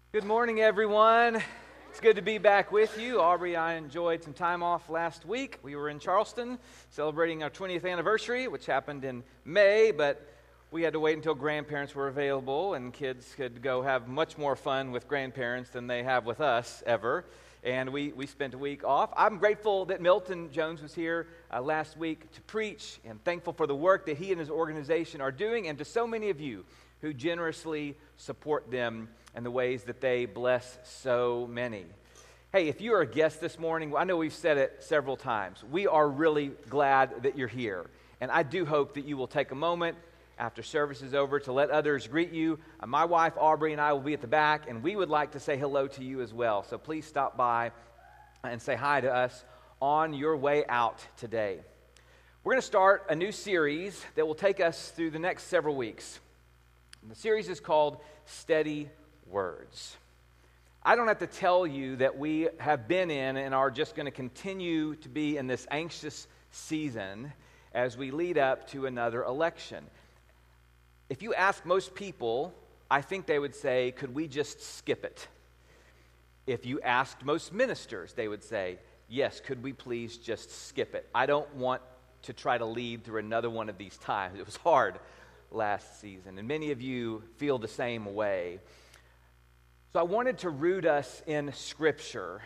Good morning, everyone. It's good to be back with you. Aubrey and I enjoyed some time off last week. We were in Charleston celebrating our 20th anniversary, which happened in May, but we had to wait until grandparents were available and kids could go have much more fun with grandparents than they have with us ever. And we spent a week off. I'm grateful that Milton Jones was here last week to preach, and thankful for the work that he and his organization are doing, and to so many of you who generously support them and the ways that they bless so many. Hey, if you are a guest this morning, I know we've said it several times. We are really glad that you're here. And I do hope that you will take a moment after service is over to let others greet you. My wife, Aubrey, and I will be at the back, and we would like to say hello to you as well. So please stop by and say hi to us on your way out today. We're going to start a new series that will take us through the next several weeks. And the series is called Steady Words. I don't have to tell you that we have been in and are just going to continue to be in this anxious season as we lead up to another election. If you ask most people, I think they would say, could we just skip it? If you asked most ministers, they would say, yes, could we please just skip it? I don't want to try to lead through another one of these times. It was hard last season, and many of you feel the same way. So I wanted to root us in Scripture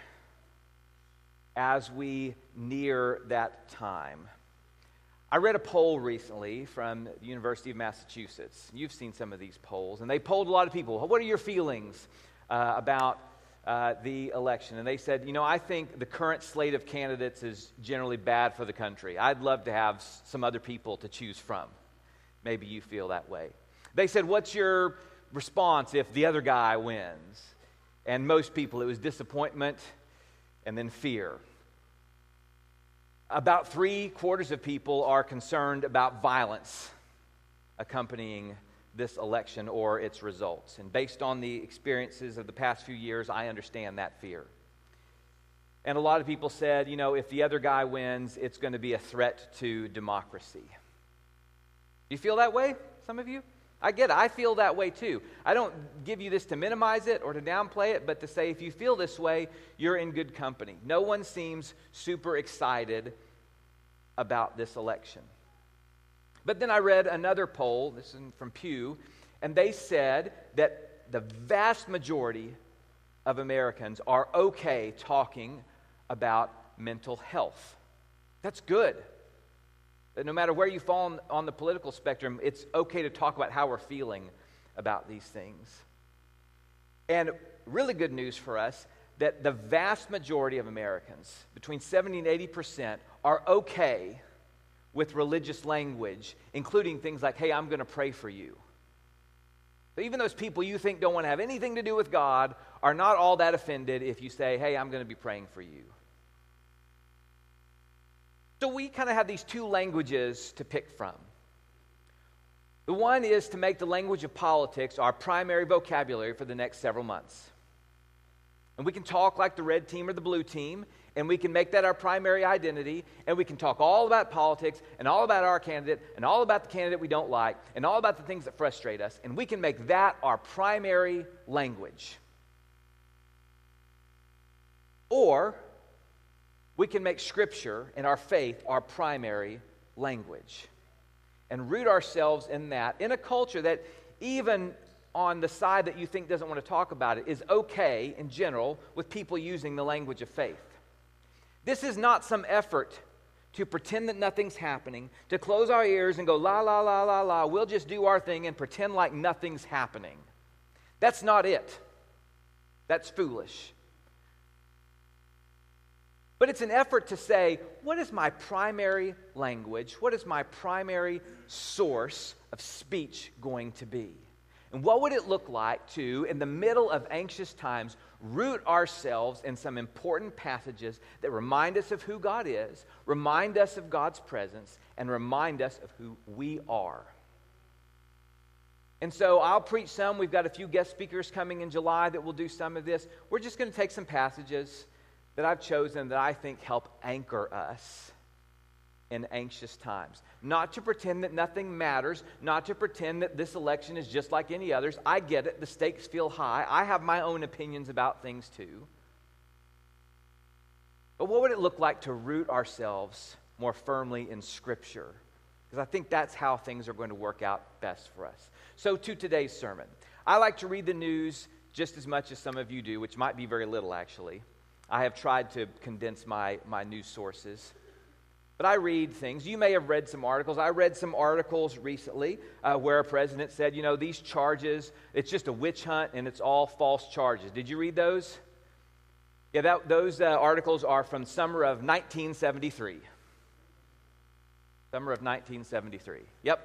as we near that time. I read a poll recently from the University of Massachusetts. You've seen some of these polls, and they polled a lot of people. What are your feelings about the election? And they said, I think the current slate of candidates is generally bad for the country. I'd love to have some other people to choose from. Maybe you feel that way. They said, what's your response if the other guy wins? And most people, it was disappointment and then fear. About 3/4 of people are concerned about violence accompanying this election or its results. And based on the experiences of the past few years, I understand that fear. And a lot of people said, if the other guy wins, it's going to be a threat to democracy. You feel that way, some of you? I get it. I feel that way too. I don't give you this to minimize it or to downplay it, but to say if you feel this way, you're in good company. No one seems super excited about this election. But then I read another poll, this is from Pew, and they said that the vast majority of Americans are okay talking about mental health. That's good. That no matter where you fall on the political spectrum, it's okay to talk about how we're feeling about these things. And really good news for us, that the vast majority of Americans, between 70 and 80%, are okay with religious language, including things like, hey, I'm going to pray for you. So even those people you think don't want to have anything to do with God are not all that offended if you say, hey, I'm going to be praying for you. So we kind of have these two languages to pick from. The one is to make the language of politics our primary vocabulary for the next several months. And we can talk like the red team or the blue team, and we can make that our primary identity, and we can talk all about politics, and all about our candidate, and all about the candidate we don't like, and all about the things that frustrate us, and we can make that our primary language. Or we can make Scripture and our faith our primary language and root ourselves in that, in a culture that even on the side that you think doesn't want to talk about it is okay in general with people using the language of faith. This is not some effort to pretend that nothing's happening, to close our ears and go la, la, la, la, la, we'll just do our thing and pretend like nothing's happening. That's not it. That's foolish. But it's an effort to say, what is my primary language? What is my primary source of speech going to be? And what would it look like to, in the middle of anxious times, root ourselves in some important passages that remind us of who God is, remind us of God's presence, and remind us of who we are? And so I'll preach some. We've got a few guest speakers coming in July that will do some of this. We're just going to take some passages that I've chosen that I think help anchor us in anxious times. Not to pretend that nothing matters, not to pretend that this election is just like any others. I get it. The stakes feel high. I have my own opinions about things too. But what would it look like to root ourselves more firmly in Scripture? Because I think that's how things are going to work out best for us. So to today's sermon. I like to read the news just as much as some of you do, which might be very little actually. I have tried to condense my news sources. But I read things. You may have read some articles. I read some articles recently where a president said, these charges, it's just a witch hunt and it's all false charges. Did you read those? Yeah, those articles are from summer of 1973. Summer of 1973. Yep.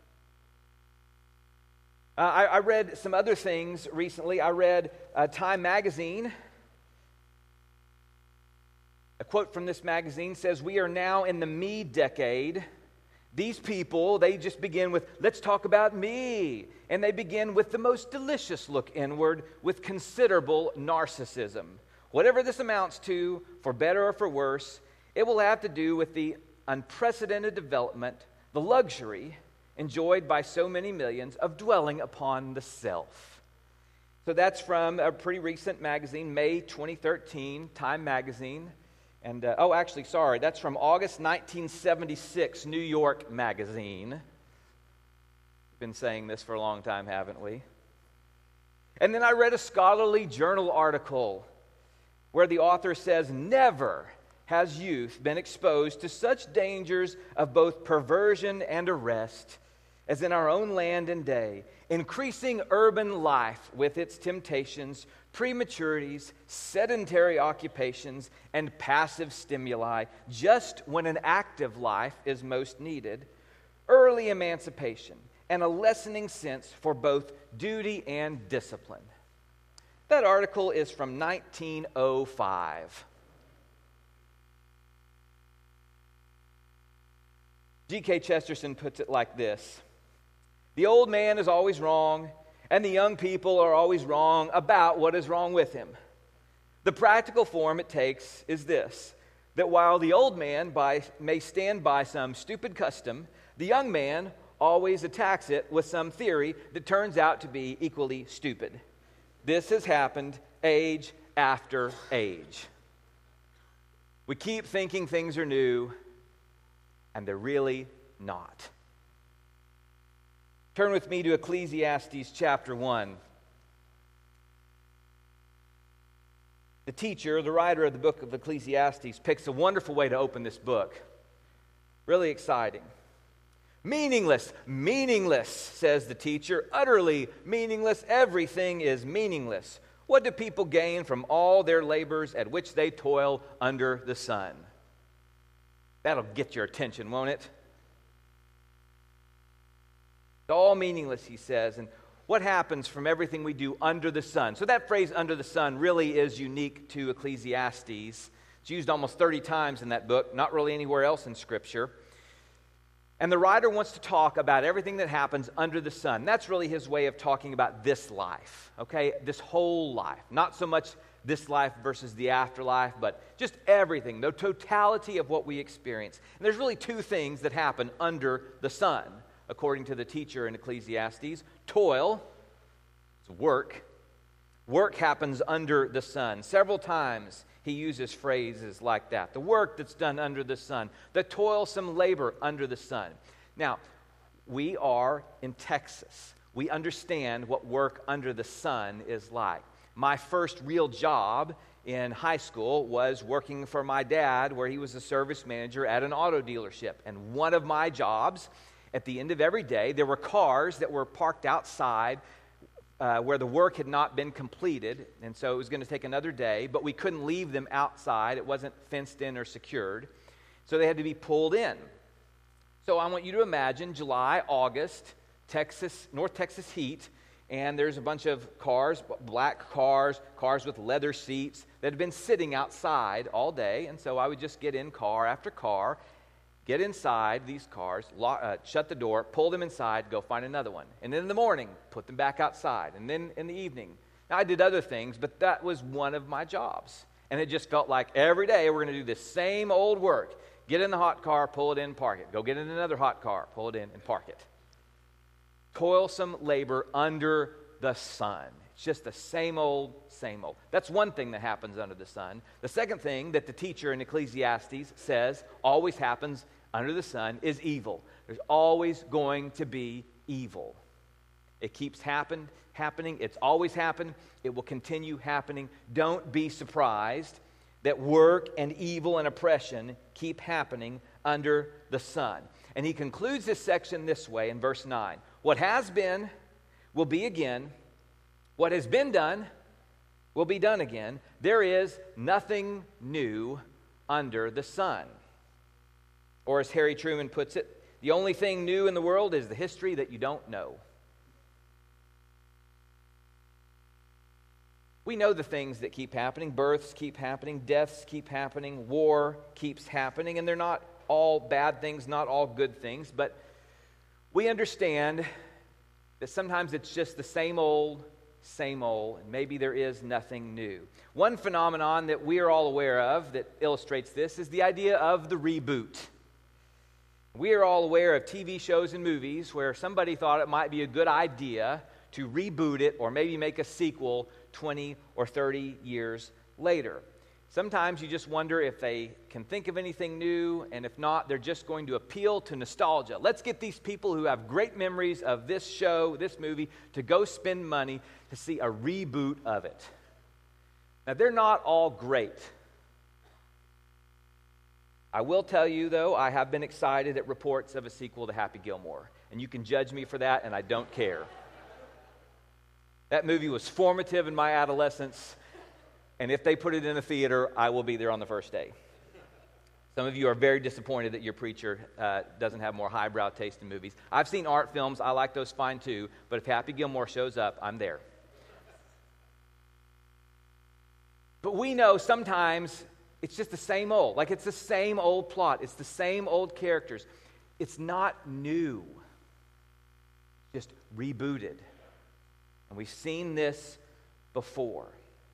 I read some other things recently. I read Time Magazine. A quote from this magazine says, "We are now in the me decade." These people, they just begin with, "Let's talk about me." And they begin with the most delicious look inward with considerable narcissism. Whatever this amounts to, for better or for worse, it will have to do with the unprecedented development, the luxury enjoyed by so many millions of dwelling upon the self. So that's from a pretty recent magazine, May 2013, Time Magazine. And, that's from August 1976, New York Magazine. We've been saying this for a long time, haven't we? And then I read a scholarly journal article where the author says, "Never has youth been exposed to such dangers of both perversion and arrest as in our own land and day. Increasing urban life with its temptations, prematurities, sedentary occupations, and passive stimuli, just when an active life is most needed, early emancipation, and a lessening sense for both duty and discipline." That article is from 1905. G.K. Chesterton puts it like this: "The old man is always wrong, and the young people are always wrong about what is wrong with him. The practical form it takes is this, that while the old man may stand by some stupid custom, the young man always attacks it with some theory that turns out to be equally stupid. This has happened age after age. We keep thinking things are new, and they're really not." Turn with me to Ecclesiastes chapter 1. The teacher, the writer of the book of Ecclesiastes, picks a wonderful way to open this book. Really exciting. "Meaningless, meaningless," says the teacher, "utterly meaningless. Everything is meaningless. What do people gain from all their labors at which they toil under the sun?" That'll get your attention, won't it? It's all meaningless, he says. And what happens from everything we do under the sun? So that phrase, "under the sun," really is unique to Ecclesiastes. It's used almost 30 times in that book, not really anywhere else in Scripture. And the writer wants to talk about everything that happens under the sun. That's really his way of talking about this life, okay? This whole life. Not so much this life versus the afterlife, but just everything, the totality of what we experience. And there's really two things that happen under the sun, according to the teacher in Ecclesiastes. Toil, it's work. Work happens under the sun. Several times he uses phrases like that. The work that's done under the sun. The toilsome labor under the sun. Now, we are in Texas. We understand what work under the sun is like. My first real job in high school was working for my dad, where he was a service manager at an auto dealership. And one of my jobs, at the end of every day, there were cars that were parked outside where the work had not been completed, and so it was going to take another day, but we couldn't leave them outside. It wasn't fenced in or secured, so they had to be pulled in. So I want you to imagine July, August, Texas, North Texas heat, and there's a bunch of cars, black cars, cars with leather seats that had been sitting outside all day, and so I would just get in car after car, get inside these cars, shut the door, pull them inside, go find another one. And then in the morning, put them back outside. And then in the evening. Now, I did other things, but that was one of my jobs. And it just felt like every day we're going to do this same old work. Get in the hot car, pull it in, park it. Go get in another hot car, pull it in, and park it. Toilsome labor under the sun. It's just the same old, same old. That's one thing that happens under the sun. The second thing that the teacher in Ecclesiastes says always happens under the sun is evil. There's always going to be evil. It keeps happening. It's always happened. It will continue happening. Don't be surprised that work and evil and oppression keep happening under the sun. And he concludes this section this way in verse 9. What has been will be again. What has been done will be done again. There is nothing new under the sun. Or as Harry Truman puts it, the only thing new in the world is the history that you don't know. We know the things that keep happening. Births keep happening. Deaths keep happening. War keeps happening. And they're not all bad things, not all good things. But we understand that sometimes it's just the same old, and maybe there is nothing new. One phenomenon that we are all aware of that illustrates this is the idea of the reboot. We are all aware of TV shows and movies where somebody thought it might be a good idea to reboot it or maybe make a sequel 20 or 30 years later. Sometimes you just wonder if they can think of anything new, and if not, they're just going to appeal to nostalgia. Let's get these people who have great memories of this show, this movie, to go spend money to see a reboot of it. Now, they're not all great. I will tell you, though, I have been excited at reports of a sequel to Happy Gilmore, and you can judge me for that, and I don't care. That movie was formative in my adolescence, and if they put it in a theater, I will be there on the first day. Some of you are very disappointed that your preacher doesn't have more highbrow taste in movies. I've seen art films. I like those fine too, but if Happy Gilmore shows up, I'm there. But we know sometimes it's just the same old. Like it's the same old plot. It's the same old characters. It's not new. Just rebooted. And we've seen this before.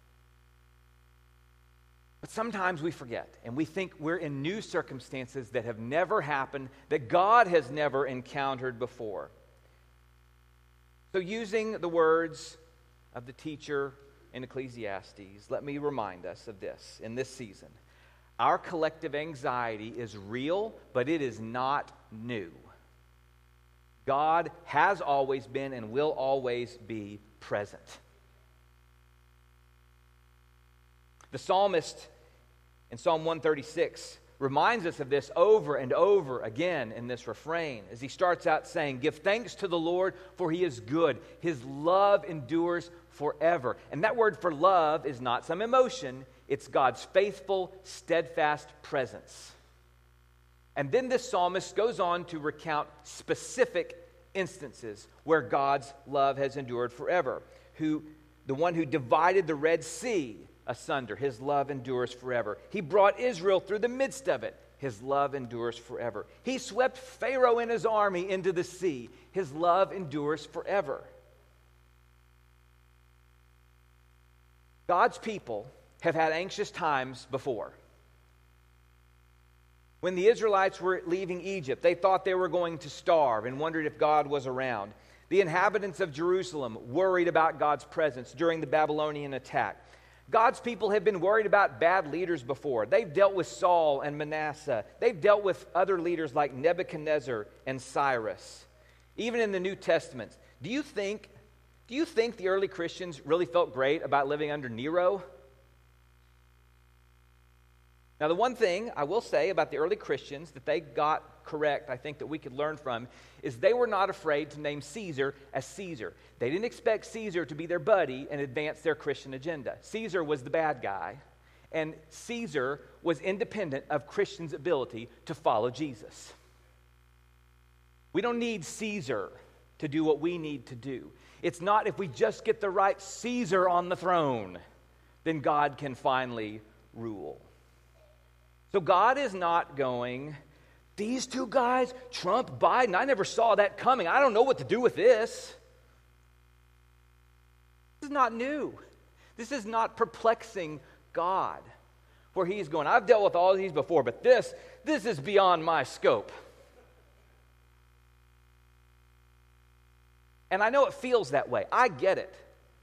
But sometimes we forget, and we think we're in new circumstances that have never happened, that God has never encountered before. So using the words of the teacher in Ecclesiastes, let me remind us of this in this season. Our collective anxiety is real, but it is not new. God has always been and will always be present. The psalmist in Psalm 136 reminds us of this over and over again in this refrain as he starts out saying, "Give thanks to the Lord, for he is good. His love endures forever." And that word for love is not some emotion. It's God's faithful, steadfast presence. And then this psalmist goes on to recount specific instances where God's love has endured forever. The one who divided the Red Sea asunder, his love endures forever. He brought Israel through the midst of it. His love endures forever. He swept Pharaoh and his army into the sea. His love endures forever. God's people have had anxious times before. When the Israelites were leaving Egypt, they thought they were going to starve and wondered if God was around. The inhabitants of Jerusalem worried about God's presence during the Babylonian attack. God's people have been worried about bad leaders before. They've dealt with Saul and Manasseh. They've dealt with other leaders like Nebuchadnezzar and Cyrus. Even in the New Testament, do you think the early Christians really felt great about living under Nero? Now, the one thing I will say about the early Christians that they got correct, I think that we could learn from, is they were not afraid to name Caesar as Caesar. They didn't expect Caesar to be their buddy and advance their Christian agenda. Caesar was the bad guy, and Caesar was independent of Christians' ability to follow Jesus. We don't need Caesar to do what we need to do. It's not if we just get the right Caesar on the throne, then God can finally rule. So God is not going, these two guys, Trump, Biden, I never saw that coming. I don't know what to do with this. This is not new. This is not perplexing God. where he's going, I've dealt with all these before, but this is beyond my scope. And I know it feels that way. I get it.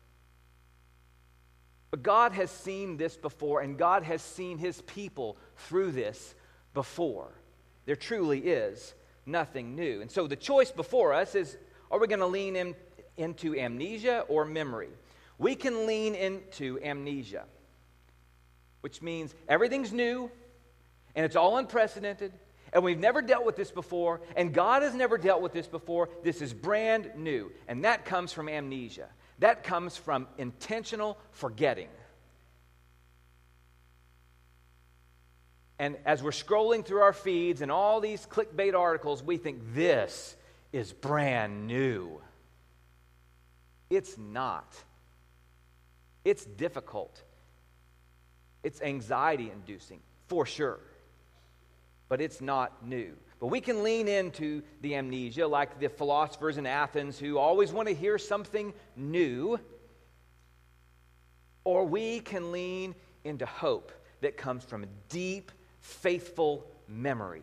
But God has seen this before, and God has seen his people through this before. There truly is nothing new. And so the choice before us is, are we going to lean into amnesia or memory? We can lean into amnesia, which means everything's new, and it's all unprecedented, and we've never dealt with this before, and God has never dealt with this before. This is brand new, and that comes from amnesia. That comes from intentional forgetting. And as we're scrolling through our feeds and all these clickbait articles, we think this is brand new. It's not. It's difficult. It's anxiety-inducing, for sure. But it's not new. But we can lean into the amnesia like the philosophers in Athens who always want to hear something new. Or we can lean into hope that comes from a deep, faithful memory.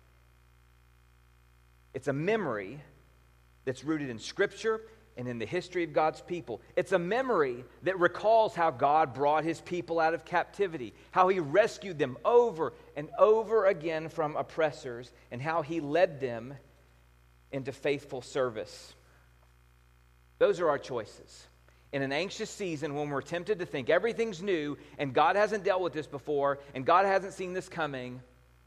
It's a memory that's rooted in Scripture and in the history of God's people. It's a memory that recalls how God brought his people out of captivity, how he rescued them over and over again from oppressors, and how he led them into faithful service. Those are our choices. In an anxious season when we're tempted to think everything's new and God hasn't dealt with this before and God hasn't seen this coming,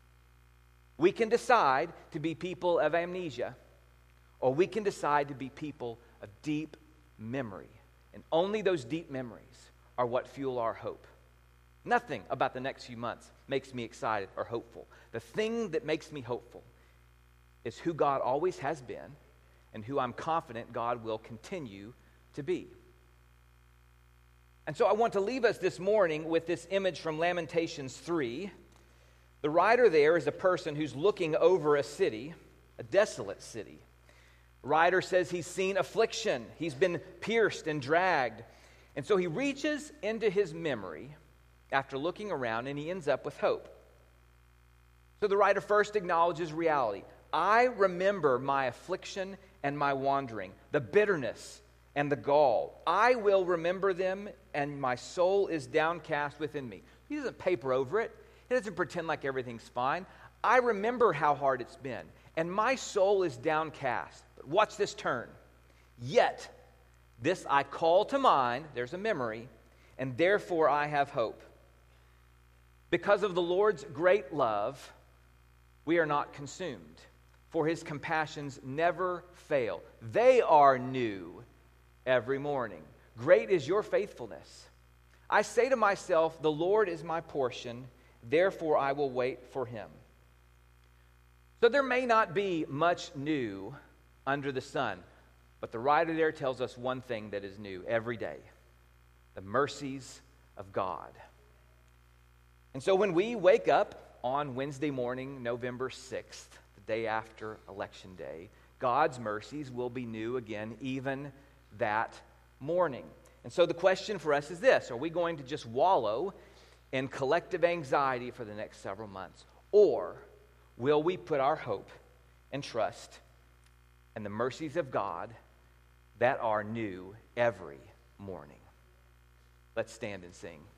we can decide to be people of amnesia, or we can decide to be people of deep memory. And only those deep memories are what fuel our hope. Nothing about the next few months makes me excited or hopeful. The thing that makes me hopeful is who God always has been and who I'm confident God will continue to be. And so I want to leave us this morning with this image from Lamentations 3. The writer there is a person who's looking over a city, a desolate city. The writer says he's seen affliction. He's been pierced and dragged. And so he reaches into his memory after looking around, and he ends up with hope. So the writer first acknowledges reality. I remember my affliction and my wandering, the bitterness and the gall. I will remember them, and my soul is downcast within me. He doesn't paper over it. He doesn't pretend like everything's fine. I remember how hard it's been, and my soul is downcast. But watch this turn. Yet, this I call to mind, there's a memory, and therefore I have hope. Because of the Lord's great love, we are not consumed, for his compassions never fail. They are new every morning. Great is your faithfulness. I say to myself, the Lord is my portion, therefore I will wait for him. So there may not be much new under the sun, but the writer there tells us one thing that is new every day: the mercies of God. And so when we wake up on Wednesday morning, November 6th, the day after Election Day, God's mercies will be new again, even that morning. And so the question for us is this: are we going to just wallow in collective anxiety for the next several months? Or will we put our hope and trust in the mercies of God that are new every morning? Let's stand and sing.